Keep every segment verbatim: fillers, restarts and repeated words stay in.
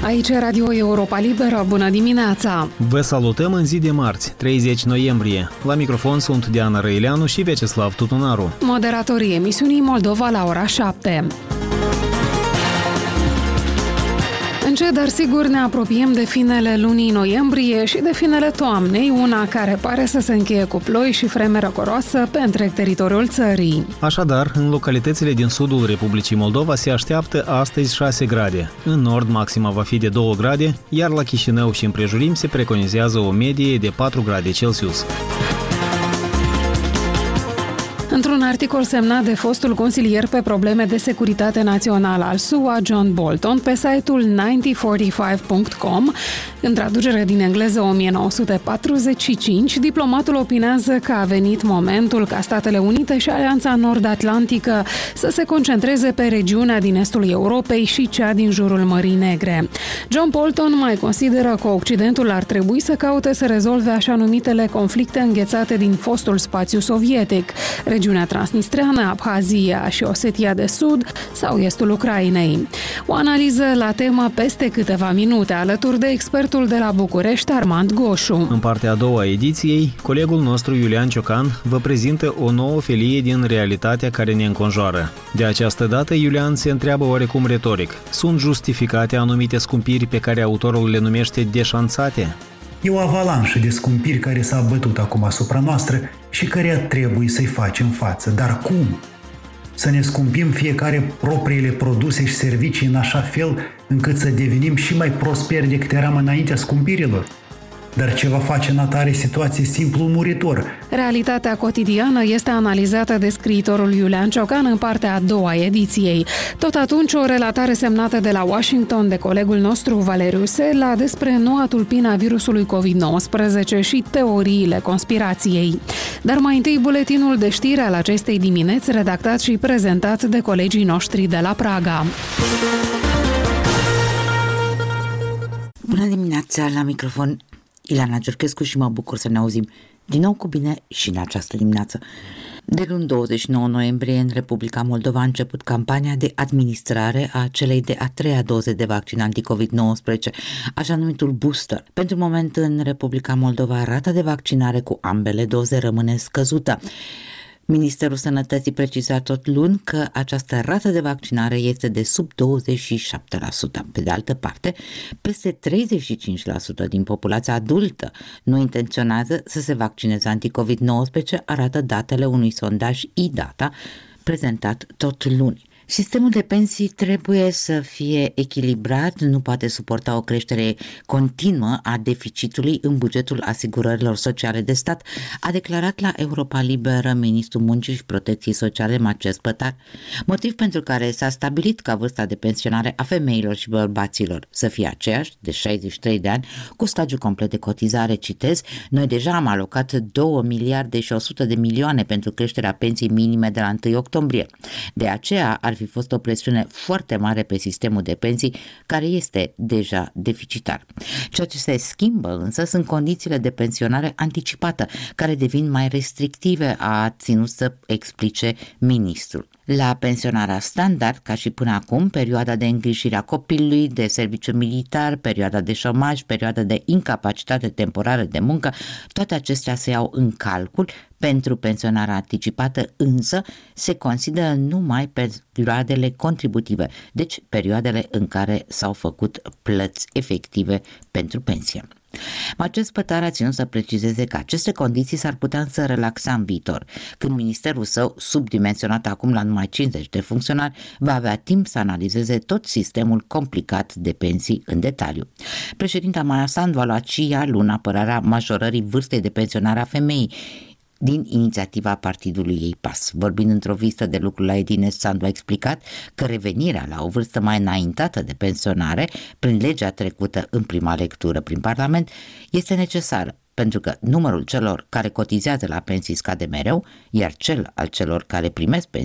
Aici Radio Europa Liberă, bună dimineața! Vă salutăm în zi de marți, treizeci noiembrie. La microfon sunt Diana Răileanu și Vyacheslav Tutunaru. Moderatorii emisiunii Moldova la ora șapte. Încet, dar sigur ne apropiem de finele lunii noiembrie și de finele toamnei, una care pare să se încheie cu ploi și vreme răcoroasă pe întreg teritoriul țării. Așadar, în localitățile din sudul Republicii Moldova se așteaptă astăzi șase grade. În nord maxima va fi de două grade, iar la Chișinău și împrejurim se preconizează o medie de patru grade Celsius. Într-un articol semnat de fostul consilier pe probleme de securitate națională al S U A, John Bolton, pe site-ul nouă zero patru cinci punct com, în traducere din engleză o mie nouă sute patruzeci și cinci, diplomatul opinează că a venit momentul ca Statele Unite și Alianța Nord-Atlantică să se concentreze pe regiunea din estul Europei și cea din jurul Mării Negre. John Bolton mai consideră că Occidentul ar trebui să caute să rezolve așa numitele conflicte înghețate din fostul spațiu sovietic, regiunea transnistreană, Abhazia și Osetia de Sud sau estul Ucrainei. O analiză la temă peste câteva minute, alături de expertul de la București, Armand Goșu. În partea a doua a ediției, colegul nostru Iulian Ciocan vă prezintă o nouă felie din realitatea care ne înconjoară. De această dată, Iulian se întreabă oarecum retoric: sunt justificate anumite scumpiri pe care autorul le numește deșanțate? E o avalanșă de scumpiri care s-a bătut acum asupra noastră și care trebuie să-i facem față. Dar cum? Să ne scumpim fiecare propriile produse și servicii în așa fel încât să devenim și mai prosperi decât eram înaintea scumpirilor? Dar ce va face în atare situație simplu muritor? Realitatea cotidiană este analizată de scriitorul Iulian Ciocan în partea a doua a ediției. Tot atunci, o relatare semnată de la Washington de colegul nostru Valeriu Sela despre noua tulpină a virusului covid nouăsprezece și teoriile conspirației. Dar mai întâi buletinul de știri al acestei dimineți, redactat și prezentat de colegii noștri de la Praga. Bună dimineața, la microfon Ileana Giurchescu și mă bucur să ne auzim din nou cu bine și în această dimineață. De luni douăzeci și nouă noiembrie, în Republica Moldova a început campania de administrare a celei de a treia doze de vaccin anti-covid nouăsprezece, așa numitul booster. Pentru moment, în Republica Moldova, rata de vaccinare cu ambele doze rămâne scăzută. Ministerul Sănătății preciza tot luni că această rată de vaccinare este de sub douăzeci și șapte la sută. Pe de altă parte, peste treizeci și cinci la sută din populația adultă nu intenționează să se vaccineze anti-covid nouăsprezece, arată datele unui sondaj iData prezentat tot luni. Sistemul de pensii trebuie să fie echilibrat, nu poate suporta o creștere continuă a deficitului în bugetul asigurărilor sociale de stat, a declarat la Europa Liberă ministrul Muncii și Protecției Sociale Marcel Spătar, motiv pentru care s-a stabilit ca vârsta de pensionare a femeilor și bărbaților să fie aceeași, de șaizeci și trei de ani, cu stagiu complet de cotizare. Citez: noi deja am alocat două miliarde și o sută de milioane pentru creșterea pensiei minime de la întâi octombrie. De aceea ar fi fost o presiune foarte mare pe sistemul de pensii, care este deja deficitar. Ceea ce se schimbă însă sunt condițiile de pensionare anticipată, care devin mai restrictive, a ținut să explice ministrul. La pensionarea standard, ca și până acum, perioada de îngrijire a copilului, de serviciu militar, perioada de șomaj, perioada de incapacitate temporară de muncă, toate acestea se iau în calcul. Pentru pensionarea anticipată însă se consideră numai perioadele contributive, deci perioadele în care s-au făcut plăți efective pentru pensie. Marcel Spătar a ținut să precizeze că aceste condiții s-ar putea să relaxa în viitor, când ministerul său, subdimensionat acum la numai cincizeci de funcționari, va avea timp să analizeze tot sistemul complicat de pensii în detaliu. Președinta Maia Sandu a luat și ea luni apărarea majorării vârstei de pensionare a femeii din inițiativa partidului ei P A S. Vorbind într-o vizită de lucru la Edinești, Sandu a explicat că revenirea la o vârstă mai înaintată de pensionare, prin legea trecută în prima lectură prin Parlament, este necesară, pentru că numărul celor care cotizează la pensii scade mereu, iar cel al celor care primesc pensii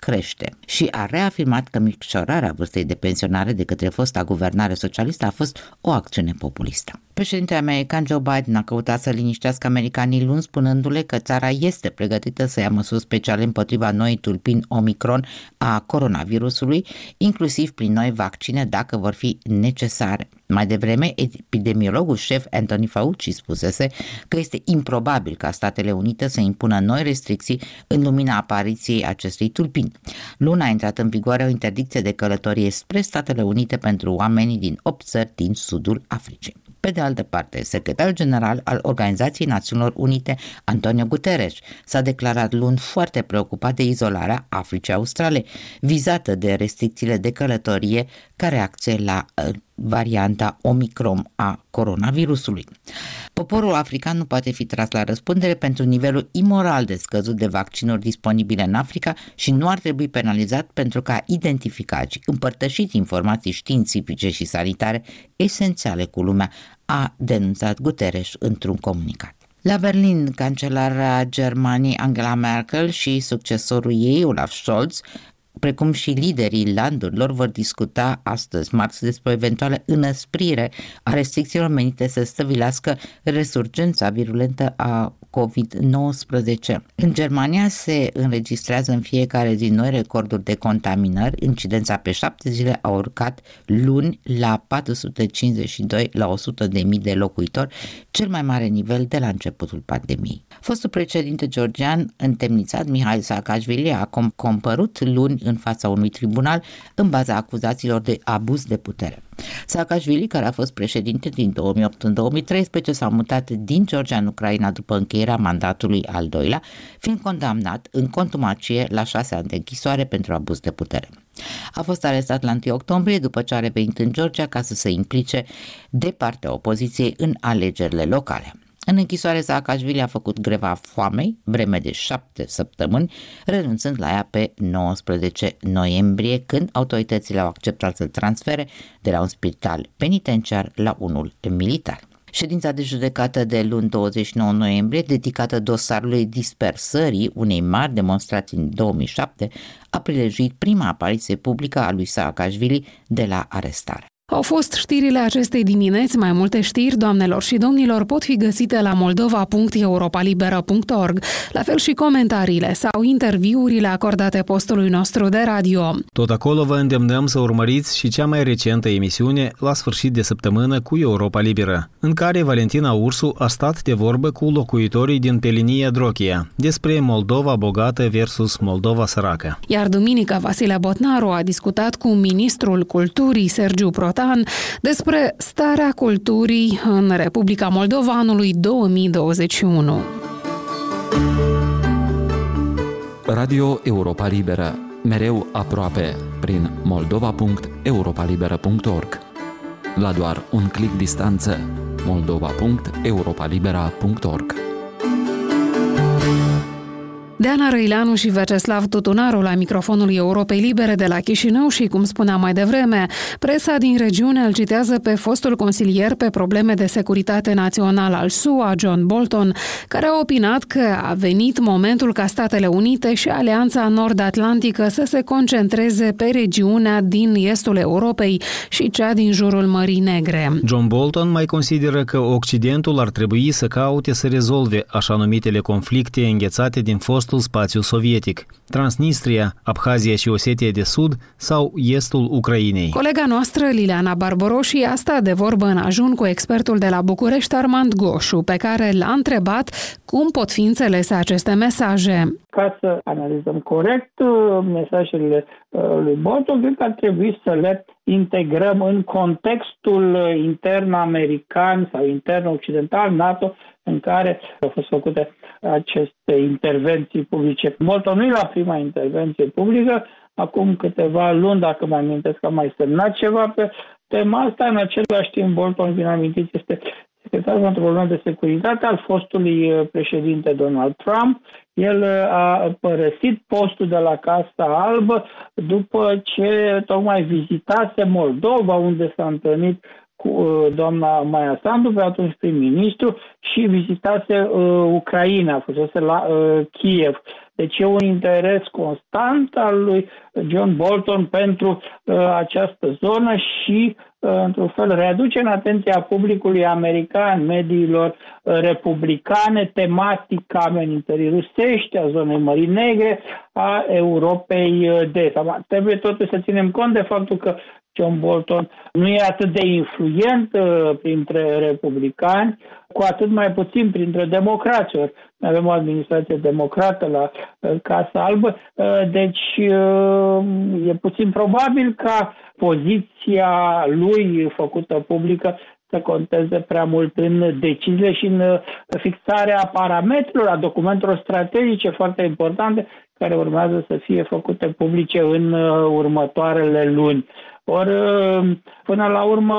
crește și a reafirmat că micșorarea vârstei de pensionare de către fosta guvernare socialistă a fost o acțiune populistă. Președintele american Joe Biden a căutat să liniștească americanii luni, spunându-le că țara este pregătită să ia măsuri speciale împotriva noii tulpini Omicron a coronavirusului, inclusiv prin noi vaccine dacă vor fi necesare. Mai devreme, epidemiologul șef Anthony Fauci spusese că este improbabil ca Statele Unite să impună noi restricții în lumina apariției acestei tulpini. Luni a intrat în vigoare o interdicție de călătorie spre Statele Unite pentru oamenii din opt țări din sudul Africii. Pe de altă parte, secretarul general al Organizației Națiunilor Unite, Antonio Guterres, s-a declarat luni foarte preocupat de izolarea Africii Australe, vizată de restricțiile de călătorie ca reacție la uh, varianta Omicron a coronavirusului. Poporul african nu poate fi tras la răspundere pentru nivelul imoral de scăzut de vaccinuri disponibile în Africa și nu ar trebui penalizat pentru că a identificat și împărtășit informații științifice și sanitare esențiale cu lumea, a denunțat Guterres într-un comunicat. La Berlin, cancelara Germaniei Angela Merkel și succesorul ei, Olaf Scholz, precum și liderii landurilor, vor discuta astăzi, marți, despre o eventuală înăsprire a restricțiilor menite să stăvilească resurgența virulentă a covid nouăsprezece. În Germania se înregistrează în fiecare zi noi recorduri de contaminări. Incidența pe șapte zile a urcat luni la patru sute cincizeci și doi la o sută de mii de locuitori, cel mai mare nivel de la începutul pandemiei. Fostul președinte georgian întemnițat Mihail Saakashvili a compărut luni în fața unui tribunal în baza acuzațiilor de abuz de putere. Saakashvili, care a fost președinte din două mii opt în două mii treisprezece, s-a mutat din Georgia în Ucraina după încheierea mandatului al doilea, fiind condamnat în contumacie la șase ani de închisoare pentru abuz de putere. A fost arestat la întâi octombrie după ce a revenit în Georgia ca să se implice de partea opoziției în alegerile locale. În închisoare, Saakashvili a făcut greva foamei, vreme de șapte săptămâni, renunțând la ea pe nouăsprezece noiembrie, când autoritățile au acceptat să-l transfere de la un spital penitenciar la unul militar. Ședința de judecată de luni douăzeci și nouă noiembrie, dedicată dosarului dispersării unei mari demonstrații în două mii șapte, a prilejuit prima apariție publică a lui Saakashvili de la arestare. Au fost știrile acestei dimineți. Mai multe știri, doamnelor și domnilor, pot fi găsite la moldova punct europalibera punct org, la fel și comentariile sau interviurile acordate postului nostru de radio. Tot acolo vă îndemnăm să urmăriți și cea mai recentă emisiune La sfârșit de săptămână cu Europa Liberă, în care Valentina Ursu a stat de vorbă cu locuitorii din Pelinia Drochia despre Moldova bogată versus Moldova săracă. Iar duminică Vasile Botnaru a discutat cu ministrul culturii Sergiu Protan despre starea culturii în Republica Moldova anului două mii douăzeci și unu. Radio Europa Liberă, mereu aproape, prin moldova punct europalibera punct org. La doar un clic distanță, moldova punct europalibera punct org. Deana Răileanu și Veceslav Tutunaru la microfonul Europei Libere de la Chișinău și, cum spuneam mai devreme, presa din regiune îl citează pe fostul consilier pe probleme de securitate națională al S U A, John Bolton, care a opinat că a venit momentul ca Statele Unite și Alianța Nord-Atlantică să se concentreze pe regiunea din estul Europei și cea din jurul Mării Negre. John Bolton mai consideră că Occidentul ar trebui să caute să rezolve așa numitele conflicte înghețate din fostul spațiu sovietic, Transnistria, Abhazia și Osetia de Sud sau estul Ucrainei. Colega noastră, Liliana Barboroși, a stat de vorbă în ajun cu expertul de la București, Armand Goșu, pe care l-a întrebat cum pot fi înțelese aceste mesaje. Ca să analizăm corect mesajele lui Bolton, cred că ar trebui să le integrăm în contextul intern american sau intern occidental, NATO, în care au fost făcute aceste intervenții publice. Bolton nu e la prima intervenție publică, acum câteva luni, dacă mă amintesc, că am mai semnat ceva pe tema asta. În același timp, Bolton, bine amintiți, este secretarul pentru probleme de securitate al fostului președinte Donald Trump. El a părăsit postul de la Casa Albă după ce tocmai vizitase Moldova, unde s-a întâlnit cu doamna Maia Sandu, pe atunci prim-ministru, și vizitase uh, Ucraina, fusese la uh, Kiev. Deci e un interes constant al lui John Bolton pentru uh, această zonă și, uh, într-un fel, readuce în atenția publicului american, mediilor uh, republicane, tematica amenințării rusești, a zonei Mării Negre, a Europei de Est. Trebuie totuși să ținem cont de faptul că John Bolton nu e atât de influent uh, printre republicani, cu atât mai puțin printre democrați. Ori avem o administrație democrată la uh, Casa Albă, uh, deci uh, e puțin probabil ca poziția lui făcută publică să conteze prea mult în deciziile și în uh, fixarea parametrilor, a documentelor strategice foarte importante care urmează să fie făcute publice în uh, următoarele luni. Ori, până la urmă,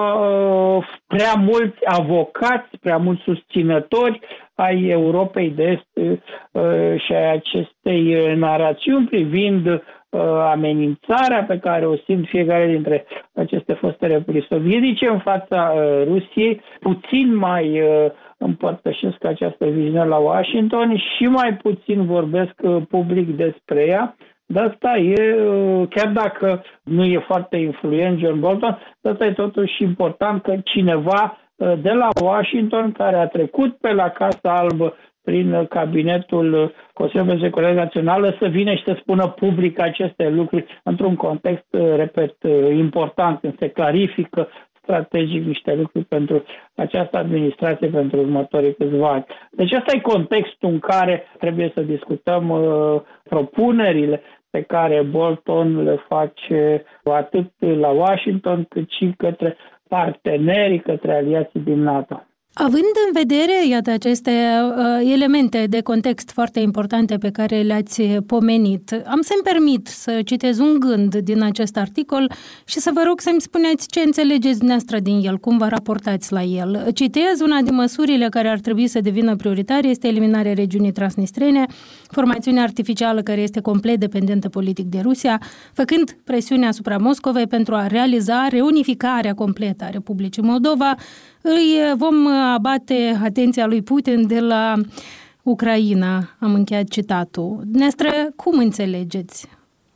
prea mulți avocați, prea mulți susținători ai Europei de Est și ai acestei narațiuni privind amenințarea pe care o simt fiecare dintre aceste foste republici sovietice în fața Rusiei, puțin mai împărtășesc această viziune la Washington și mai puțin vorbesc public despre ea. De asta e, chiar dacă nu e foarte influent John Bolton, de asta e totuși important că cineva de la Washington, care a trecut pe la Casa Albă prin cabinetul Consiliului de Securitate Națională, să vină și să spună public aceste lucruri într-un context, repet, important, când se clarifică strategic niște lucruri pentru această administrație pentru următorii câțiva ani. Deci ăsta e contextul în care trebuie să discutăm uh, propunerile pe care Bolton le face atât la Washington cât și către partenerii, către aliații din NATO. Având în vedere, iată, aceste uh, elemente de context foarte importante pe care le-ați pomenit, am să-mi permit să citez un gând din acest articol și să vă rog să-mi spuneți ce înțelegeți dumneavoastră din el, cum vă raportați la el. Citez, una din măsurile care ar trebui să devină prioritare este eliminarea regiunii transnistrene, formațiunea artificială care este complet dependentă politic de Rusia, făcând presiune asupra Moscovei pentru a realiza reunificarea completă a Republicii Moldova. Îi vom abate atenția lui Putin de la Ucraina. Am încheiat citatul. Dumneavoastră, cum înțelegeți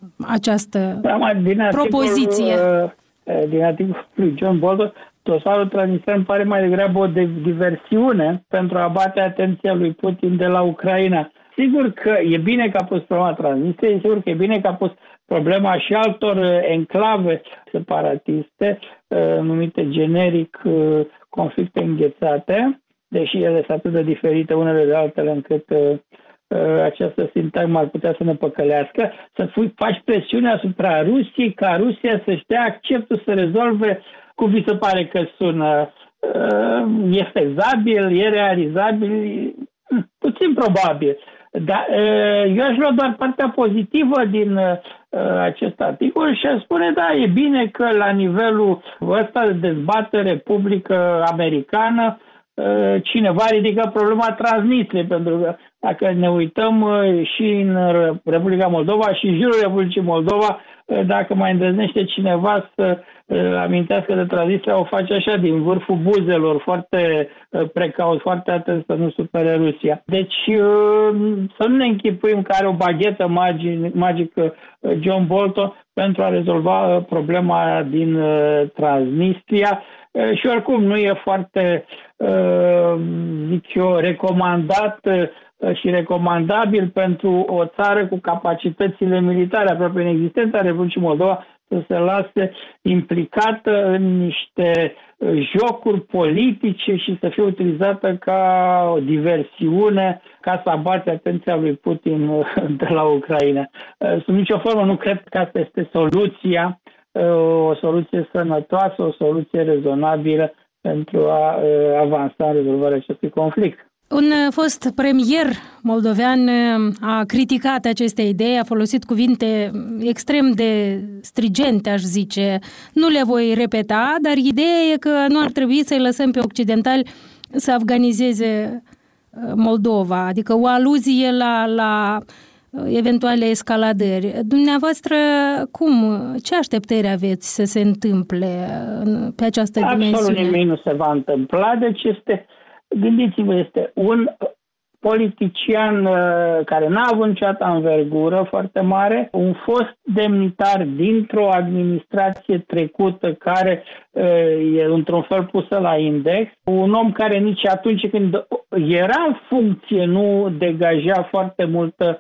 această da, din propoziție? Articol, din articolul lui John Bolton, dosarul transnistren pare mai degrabă o diversiune pentru a abate atenția lui Putin de la Ucraina. Sigur că e bine că a pus problema Transnistriei, sigur că e bine că a pus problema și altor enclave separatiste, numite generic conflicte înghețate, deși ele sunt atât de diferite unele de altele încât această sintagmă ar putea să ne păcălească, să faci presiune asupra Rusiei, ca Rusia să-și dea acceptul să rezolve cum vi se pare că sună. E fezabil, e realizabil, puțin probabil. Dar eu aș lua doar partea pozitivă din acest articol și aș spune, da, e bine că la nivelul ăsta de dezbatere publică americană cineva ridică problema Transnistriei, pentru că dacă ne uităm și în Republica Moldova și în jurul Republicii Moldova, dacă mai îndrăznește cineva să amintească de Transnistria, o face așa din vârful buzelor, foarte precaut, foarte atent să nu supere Rusia. Deci să nu ne închipuim că are o baghetă magică John Bolton pentru a rezolva problema din Transnistria și oricum nu e foarte, zic eu, recomandat și recomandabil pentru o țară cu capacitățile militare aproape inexistente a Republicii Moldova să se lase implicată în niște jocuri politice și să fie utilizată ca o diversiune ca să abate atenția lui Putin de la Ucraina. Sub nicio formă nu cred că asta este soluția, o soluție sănătoasă, o soluție rezonabilă pentru a avansa în rezolvarea acestui conflict. Un fost premier moldovean a criticat aceste idei, a folosit cuvinte extrem de strigente, aș zice. Nu le voi repeta, dar ideea e că nu ar trebui să-i lăsăm pe occidentali să afganizeze Moldova, adică o aluzie la, la eventuale escaladări. Dumneavoastră, cum, ce așteptări aveți să se întâmple pe această dimensiune? Absolut nimic nu se va întâmpla, deci este, gândiți-vă, este un politician care n-a avut niciodată învergură foarte mare, un fost demnitar dintr-o administrație trecută care e într-un fel pusă la index, un om care nici atunci când era în funcție nu degaja foarte multă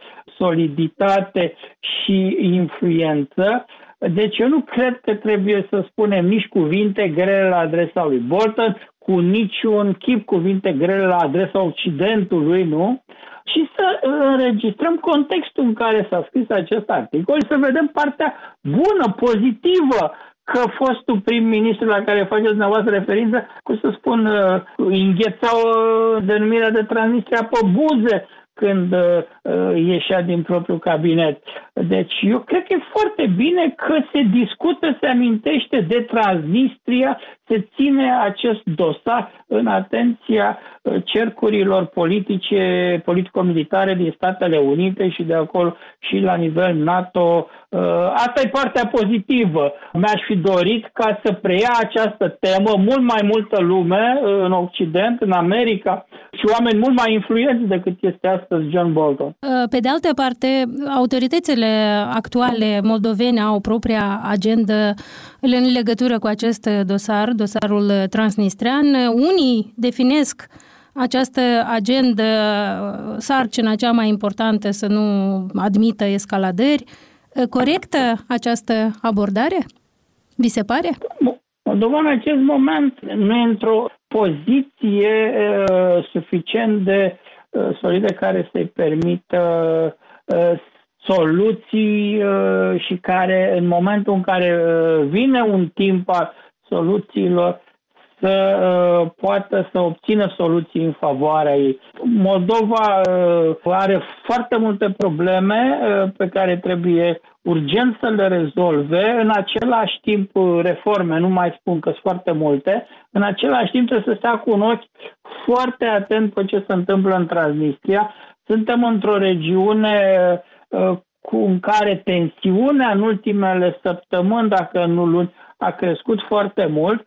soliditate și influență. Deci eu nu cred că trebuie să spunem nici cuvinte grele la adresa lui Bolton, cu niciun chip cuvinte grele la adresa Occidentului, nu? Și să înregistrăm contextul în care s-a scris acest articol și să vedem partea bună, pozitivă, că fostul prim-ministru la care faceți dumneavoastră referință, cum să spun, înghețau denumirea de Transnistria pe buze când uh, ieșea din propriul cabinet. Deci eu cred că e foarte bine că se discută, se amintește de Transnistria, se ține acest dosar în atenția uh, cercurilor politice, politico-militare din Statele Unite și de acolo și la nivel NATO. Uh, asta e partea pozitivă. Mi-aș fi dorit ca să preia această temă mult mai multă lume uh, în Occident, în America și oameni mult mai influenți decât este astăzi John Bolton. Pe de altă parte, autoritățile actuale moldovene au propria agendă în legătură cu acest dosar, dosarul transnistrean. Unii definesc această agendă, sarcina cea mai importantă să nu admită escaladări. Corectă această abordare? Vi se pare? Moldova în acest moment nu e într-o poziție uh, suficient de uh, solidă care să-i permită uh, soluții uh, și care în momentul în care uh, vine un timp al soluțiilor să uh, poată să obțină soluții în favoarea ei. Moldova uh, are foarte multe probleme uh, pe care trebuie urgent să le rezolve, în același timp reforme, nu mai spun că sunt foarte multe, în același timp trebuie să stea cu un ochi foarte atent pe ce se întâmplă în Transnistria. Suntem într-o regiune uh, cu în care tensiunea în ultimele săptămâni, dacă nu luni, a crescut foarte mult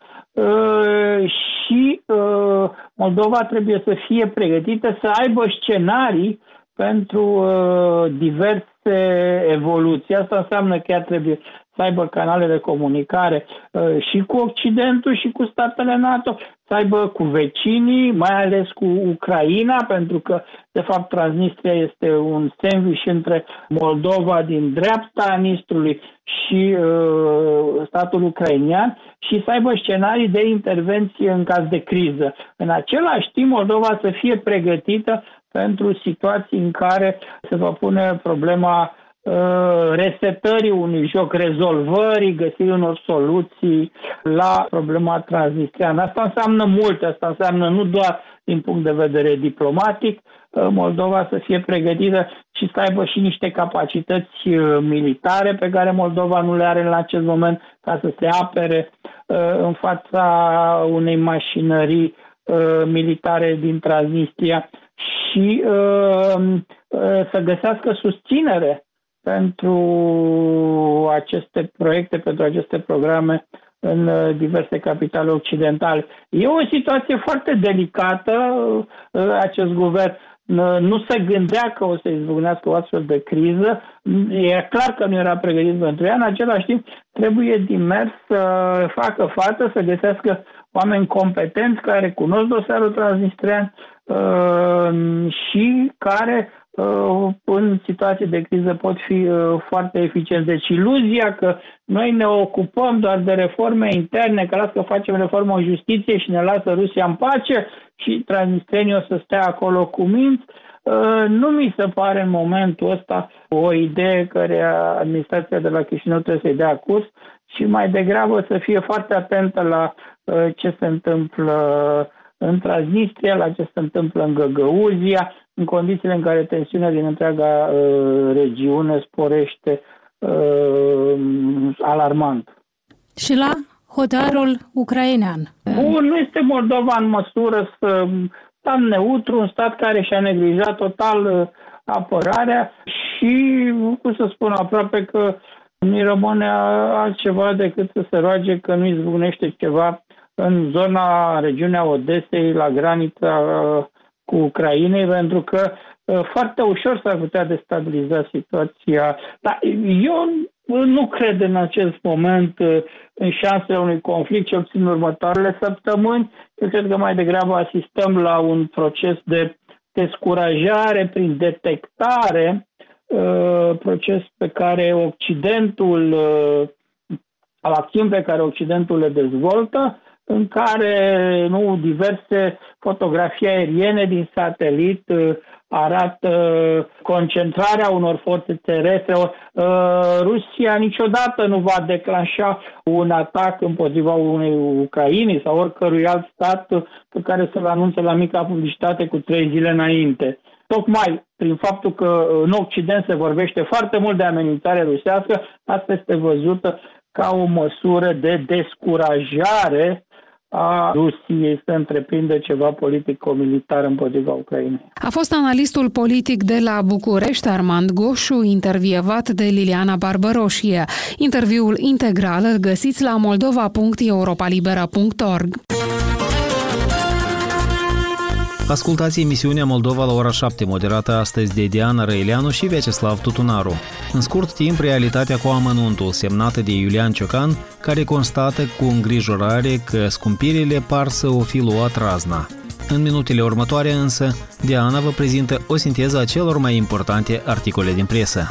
uh, și uh, Moldova trebuie să fie pregătită să aibă scenarii pentru uh, diverse evoluții. Asta înseamnă că ea trebuie să aibă canale de comunicare uh, și cu Occidentul și cu statele NATO, să aibă cu vecinii, mai ales cu Ucraina, pentru că, de fapt, Transnistria este un sandwich între Moldova din dreapta Nistrului și uh, statul ucrainian și să aibă scenarii de intervenție în caz de criză. În același timp, Moldova să fie pregătită pentru situații în care se va pune problema uh, resetării unui joc, rezolvării, găsirii unor soluții la problema transnistriană. Asta înseamnă mult, asta înseamnă nu doar din punct de vedere diplomatic, uh, Moldova să fie pregătită și să aibă și niște capacități uh, militare pe care Moldova nu le are în acest moment ca să se apere uh, în fața unei mașinării uh, militare din Transnistria și uh, uh, să găsească susținere pentru aceste proiecte, pentru aceste programe în uh, diverse capitale occidentale. E o situație foarte delicată, uh, acest guvern uh, nu se gândea că o să izbucnească o astfel de criză, e clar că nu era pregătit pentru ea, în același timp trebuie din mers să facă față, să găsească oameni competenți care cunosc dosarul transnistrian uh, și care uh, în situații de criză pot fi uh, foarte eficienți. Deci iluzia că noi ne ocupăm doar de reforme interne, că las că facem reformă în justiție și ne lasă Rusia în pace și transnistrienii o să stea acolo cu minți, uh, nu mi se pare în momentul ăsta o idee care administrația de la Chișinău trebuie să-i dea curs și mai degrabă să fie foarte atentă la uh, ce se întâmplă în Transnistria, la ce se întâmplă în Găgăuzia, în condițiile în care tensiunea din întreaga uh, regiune sporește uh, alarmant. Și la hotarul ucrainean. Bun, nu este Moldova în măsură să stat neutru, un stat care și-a neglijat total uh, apărarea și, cum să spun, aproape că nu rămâne altceva decât să se roage că nu izbucnește ceva în zona, regiunea Odesei, la granița cu Ucrainei, pentru că foarte ușor s-ar putea destabiliza situația. Dar eu nu cred în acest moment în șansele unui conflict, ce obțin următoarele săptămâni. Eu cred că mai degrabă asistăm la un proces de descurajare prin detectare, proces pe care Occidentul, al acțiuni pe care Occidentul le dezvoltă, în care nu diverse fotografii aeriene din satelit arată concentrarea unor forțe terestre. Rusia niciodată nu va declanșa un atac împotriva unei Ucrainei sau oricărui alt stat pe care să-l anunțe la mica publicitate cu trei zile înainte. Tocmai prin faptul că în Occident se vorbește foarte mult de amenințare rusească, asta este văzută ca o măsură de descurajare a Rusiei să întreprindă ceva politico-militar împotriva Ucrainei. A fost analistul politic de la București, Armand Goșu, intervievat de Liliana Barbăroșie. Interviul integral îl găsiți la moldova punct europalibera punct org. Ascultați emisiunea Moldova la ora șapte, moderată astăzi de Diana Răileanu și Vyacheslav Tutunaru. În scurt timp, realitatea cu amănuntul, semnată de Iulian Ciocan, care constată cu îngrijorare că scumpirile par să o fi luat razna. În minutele următoare însă, Diana vă prezintă o sinteză a celor mai importante articole din presă.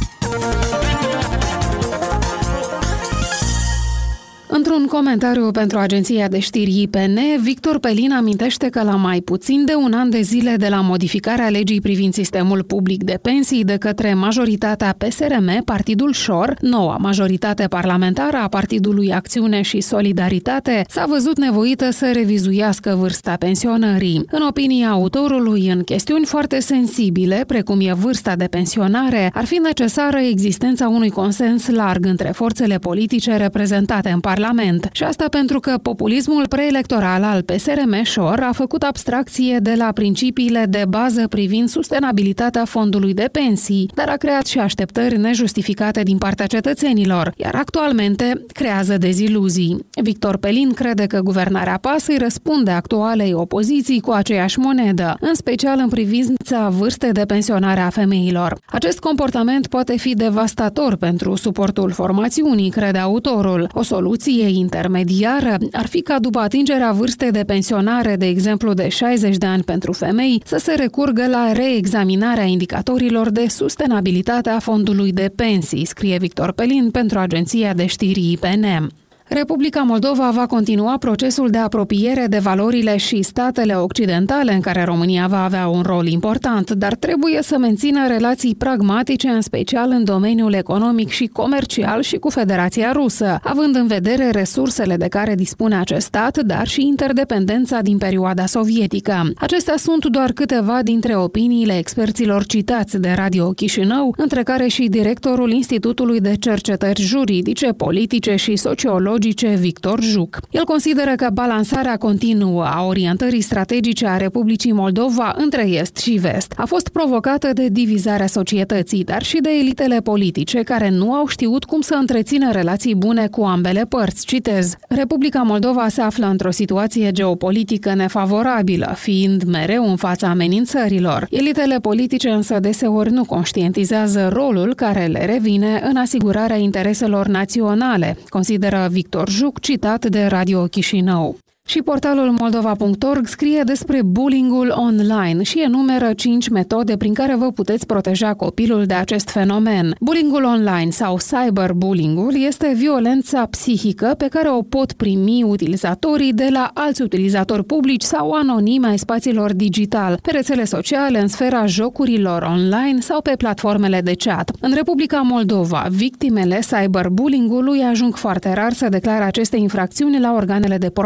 Într-un comentariu pentru agenția de știri I P N, Victor Pelin amintește că la mai puțin de un an de zile de la modificarea legii privind sistemul public de pensii de către majoritatea P S R M, Partidul Șor, noua majoritate parlamentară a Partidului Acțiune și Solidaritate, s-a văzut nevoită să revizuiască vârsta pensionării. În opinia autorului, în chestiuni foarte sensibile, precum e vârsta de pensionare, ar fi necesară existența unui consens larg între forțele politice reprezentate în Parlament. Și asta pentru că populismul preelectoral al P S R M Șor a făcut abstracție de la principiile de bază privind sustenabilitatea fondului de pensii, dar a creat și așteptări nejustificate din partea cetățenilor, iar actualmente creează deziluzii. Victor Pelin crede că guvernarea P A S îi răspunde actualei opoziții cu aceeași monedă, în special în privința vârstei de pensionare a femeilor. Acest comportament poate fi devastator pentru suportul formațiunii, crede autorul. O soluție intermediară ar fi ca după atingerea vârstei de pensionare, de exemplu de șaizeci de ani pentru femei, să se recurgă la reexaminarea indicatorilor de sustenabilitate a fondului de pensii, scrie Victor Pelin pentru agenția de știri I P N. Republica Moldova va continua procesul de apropiere de valorile și statele occidentale în care România va avea un rol important, dar trebuie să mențină relații pragmatice, în special în domeniul economic și comercial și cu Federația Rusă, având în vedere resursele de care dispune acest stat, dar și interdependența din perioada sovietică. Acestea sunt doar câteva dintre opiniile experților citați de Radio Chișinău, între care și directorul Institutului de Cercetări Juridice, Politice și Sociologice Victor Juc. El consideră că balansarea continuă a orientării strategice a Republicii Moldova între Est și Vest a fost provocată de divizarea societății, dar și de elitele politice care nu au știut cum să întrețină relații bune cu ambele părți. Citez: Republica Moldova se află într-o situație geopolitică nefavorabilă, fiind mereu în fața amenințărilor. Elitele politice însă deseori nu conștientizează rolul care le revine în asigurarea intereselor naționale, consideră Victor Victor Juc, citat de Radio Chișinău. Și portalul moldova punct org scrie despre bullying-ul online și enumeră cinci metode prin care vă puteți proteja copilul de acest fenomen. Bullying-ul online sau cyberbullying-ul este violența psihică pe care o pot primi utilizatorii de la alți utilizatori publici sau anonimi ai spațiilor digital, pe rețele sociale, în sfera jocurilor online sau pe platformele de chat. În Republica Moldova, victimele cyberbullying-ului ajung foarte rar să declare aceste infracțiuni la organele de protecție.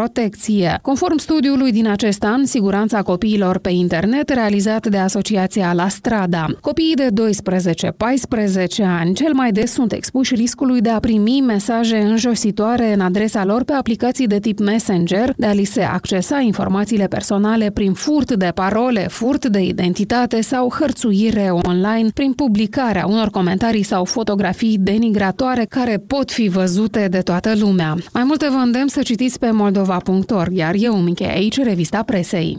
discuție. Conform studiului din acest an, siguranța copiilor pe internet, realizat de asociația La Strada, copiii de doisprezece paisprezece ani cel mai des sunt expuși riscului de a primi mesaje înjositoare în adresa lor pe aplicații de tip Messenger, de a li se accesa informațiile personale prin furt de parole, furt de identitate sau hărțuire online prin publicarea unor comentarii sau fotografii denigratoare care pot fi văzute de toată lumea. Mai multe vă îndemn să citiți pe moldova punct org, iar eu îmi închei aici revista presei.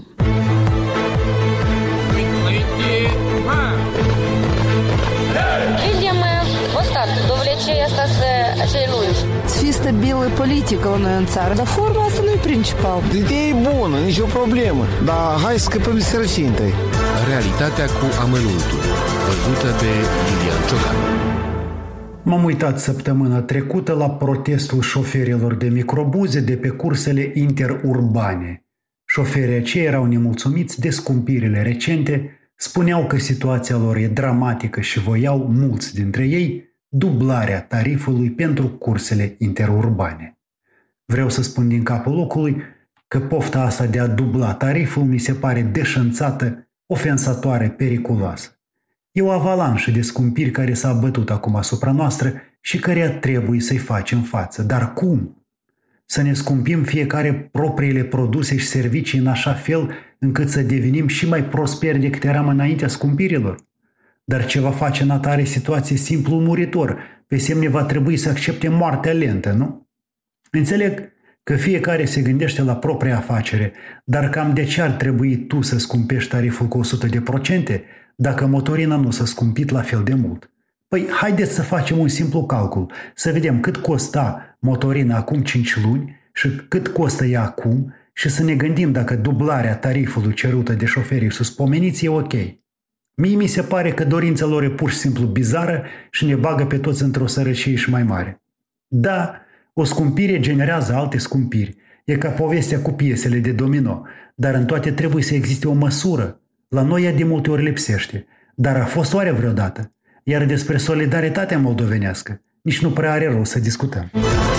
Să fie stabilă politică la noi în țară, dar forma asta nu e principal. Ideea e bună, nicio problemă, dar hai să scăpăm de sărăcie întâi. Realitatea cu amănuntul, văzută de Iulian Ciocan. M-am uitat săptămâna trecută la protestul șoferilor de microbuze de pe cursele interurbane. Șoferii aceia erau nemulțumiți de scumpirile recente, spuneau că situația lor e dramatică și voiau, mulți dintre ei, dublarea tarifului pentru cursele interurbane. Vreau să spun din capul locului că pofta asta de a dubla tariful mi se pare deșanțată, ofensatoare, periculoasă. E o avalanșă de scumpiri care s-a bătut acum asupra noastră și care trebuie să-i facem față. Dar cum? Să ne scumpim fiecare propriile produse și servicii în așa fel încât să devenim și mai prosperi decât eram înaintea scumpirilor? Dar ce va face în atare situație simplu muritor? Pe semne va trebui să accepte moartea lentă, nu? Înțeleg că fiecare se gândește la propria afacere, dar cam de ce ar trebui tu să scumpești tariful cu o sută de procente dacă motorina nu s-a scumpit la fel de mult? Păi haideți să facem un simplu calcul, să vedem cât costa motorina acum cinci luni și cât costă ea acum și să ne gândim dacă dublarea tarifului cerută de șoferii suspomeniți e ok. Mie mi se pare că dorința lor e pur și simplu bizară și ne bagă pe toți într-o sărăcie și mai mare. Da, o scumpire generează alte scumpiri. E ca povestea cu piesele de domino, dar în toate trebuie să existe o măsură. La noi ea de multe ori lipsește, dar a fost oare vreodată? Iar despre solidaritatea moldovenească nici nu prea are rost să discutăm.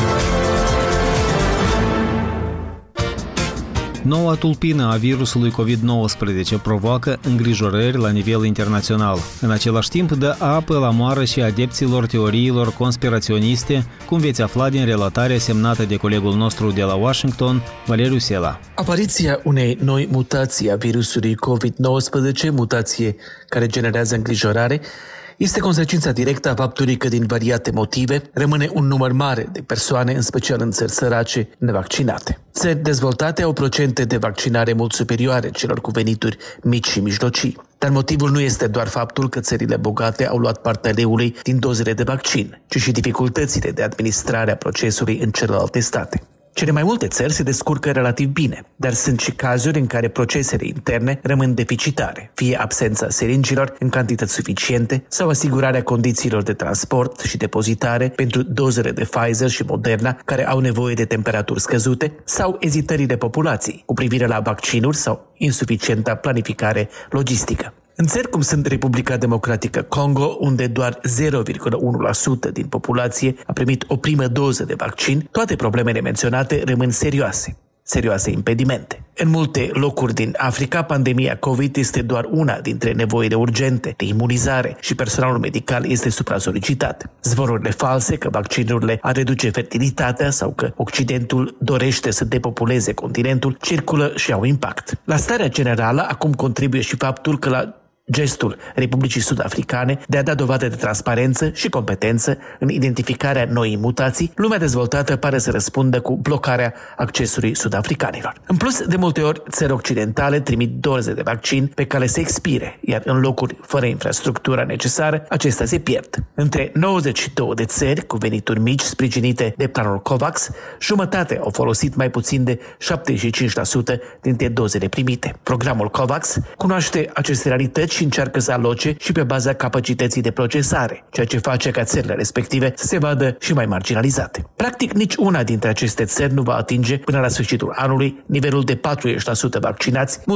Noua tulpină a virusului covid nouăsprezece provoacă îngrijorări la nivel internațional. În același timp, dă apă la moară și adepților teoriilor conspiraționiste, cum veți afla din relatarea semnată de colegul nostru de la Washington, Valeriu Sela. Apariția unei noi mutații a virusului covid nouăsprezece, mutație care generează îngrijorare, este consecința directă a faptului că, din variate motive, rămâne un număr mare de persoane, în special în țări sărace, nevaccinate. Țări dezvoltate au procente de vaccinare mult superioare celor cu venituri mici și mijlocii. Dar motivul nu este doar faptul că țările bogate au luat partea leului din dozele de vaccin, ci și dificultățile de administrare a procesului în celelalte state. Cele mai multe țări se descurcă relativ bine, dar sunt și cazuri în care procesele interne rămân deficitare, fie absența seringilor în cantități suficiente sau asigurarea condițiilor de transport și depozitare pentru dozele de Pfizer și Moderna care au nevoie de temperaturi scăzute sau ezitările populației cu privire la vaccinuri sau insuficienta planificare logistică. În țări cum sunt Republica Democratică Congo, unde doar zero virgulă unu la sută din populație a primit o primă doză de vaccin, toate problemele menționate rămân serioase, serioase impedimente. În multe locuri din Africa, pandemia COVID este doar una dintre nevoile urgente de imunizare și personalul medical este supra-solicitat. Zvonurile false că vaccinurile ar reduce fertilitatea sau că Occidentul dorește să depopuleze continentul circulă și au impact. La starea generală acum contribuie și faptul că la gestul Republicii Sud-Africane de a da dovadă de transparență și competență în identificarea noii mutații, lumea dezvoltată pare să răspundă cu blocarea accesului sud-africanilor. În plus, de multe ori, țări occidentale trimit doze de vaccin pe care se expire, iar în locuri fără infrastructura necesară, acestea se pierd. Între nouăzeci și două de țări cu venituri mici sprijinite de planul COVAX, jumătate au folosit mai puțin de șaptezeci și cinci la sută dintre dozele primite. Programul COVAX cunoaște aceste realități și încearcă să aloce și pe baza capacității de procesare, ceea ce face ca țările respective să se vadă și mai marginalizate. Practic, nici una dintre aceste țări nu va atinge până la sfârșitul anului nivelul de patruzeci la sută vaccinați, multe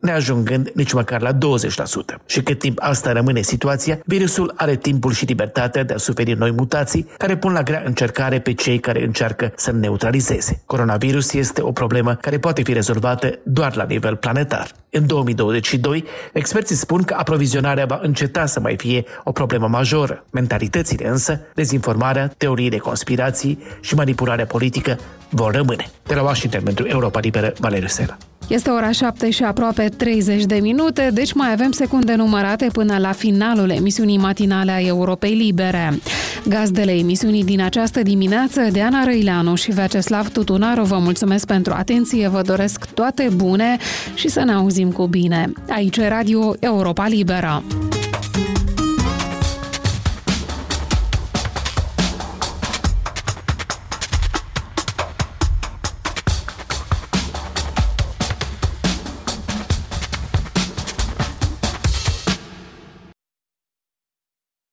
neajungând nici măcar la douăzeci la sută. Și cât timp asta rămâne situația, virusul are timpul și libertatea de a suferi noi mutații care pun la grea încercare pe cei care încearcă să neutralizeze. Coronavirus este o problemă care poate fi rezolvată doar la nivel planetar. În două mii douăzeci și doi, experții spun că aprovizionarea va înceta să mai fie o problemă majoră. Mentalitățile însă, dezinformarea, teorii de conspirații și manipularea politică vor rămâne. De la Washington pentru Europa Liberă, Valeriu Sela. Este ora șapte și aproape treizeci de minute, deci mai avem secunde numărate până la finalul emisiunii matinale a Europei Libere. Gazdele emisiunii din această dimineață, Diana Răileanu și Vyacheslav Tutunaru, vă mulțumesc pentru atenție, vă doresc toate bune și să ne auzim cu bine. Aici Radio Europa Liberă.